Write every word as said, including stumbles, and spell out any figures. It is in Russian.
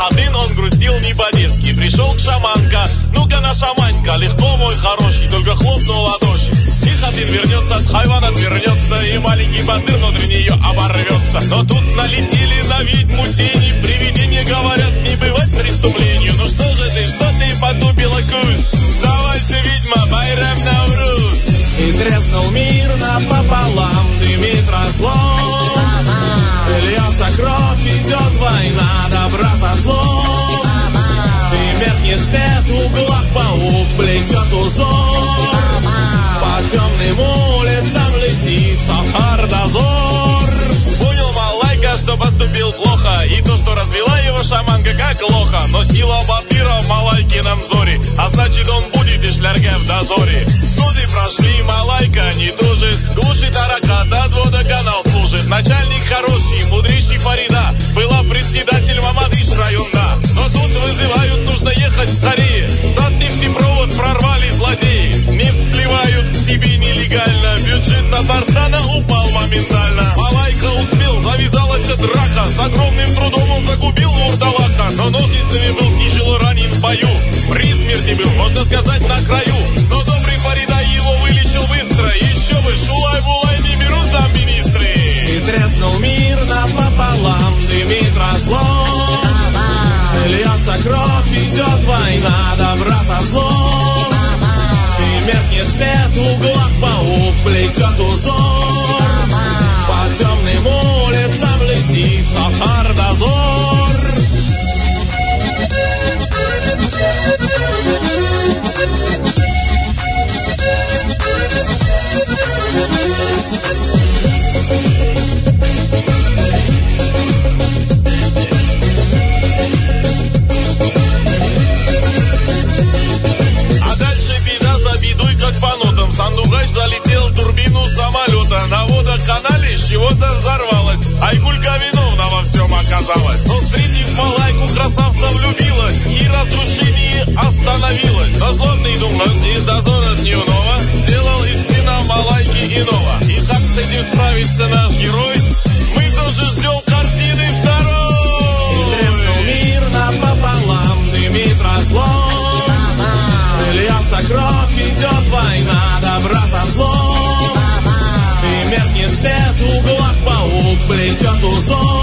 Один он грустил не по-детски. Пришел к шаманка, ну-ка на шаманька, легко, мой хороший, только хлопнул ладоши. Их один вернется, от хайван отвернется, и маленький батыр внутри нее оборвется. Но тут налетели на ведьму тени, привидения говорят, не бывать преступлению. Ну что же ты, что ты потупила кусь? Давайте, ведьма, байрам Навруз. И треснул мир напополам, дымит разлом. Льется кровь, идет война, добра со злом. И меркнет свет, в углах паук плетет узор. По темным улицам летит татар-дозор. Понял Малайка, что поступил плохо, и то, что развела его шаманка как лоха. Но сила батыра в Малайкином зоре, а значит он будет и шлярга в дозоре. Годы прошли, Малайка не тужит, глушит аракат, от водоканал служит. Начальник хороший, мудрейший Фарида, была председатель Мамадыш района. Но тут вызывают, нужно ехать скорее. Над нефтепровод прорвали злодеи. Нефть сливают к себе нелегально, бюджет Татарстана упал моментально. Малайка успел, завязалась драка, с огромным трудом он загубил вурдалака. Но ножницами был тяжело ранен в бою, при смерти был, можно сказать, на краю. Но добрый Фарида его вылечил быстро. Еще бы, шулай-булай, не берут там министры. И треснул мир напополам, дымит разлом. Льется кровь, идет война, добра со злом. И меркнет свет, в углах паук плетет узор. По темным улицам летит татар-дозор. А дальше беда за бедой, как по нотам. Сандугач залетел в турбину самолета. На водоканале чего-то взорвалось. Айгулька виновна во всем оказалась. Но встретив Малайку, красавца влюбилась, и разрушение остановилось. Но злотный думал из дозора дневного сделал из сына Малайки иного. И как с этим справится наш герой, мы тоже ждем картины второй. И треснул мир напополам, дымит разлом. Льется кровь, идет война, добра со злом. И меркнет свет, в углах паук плетет узор.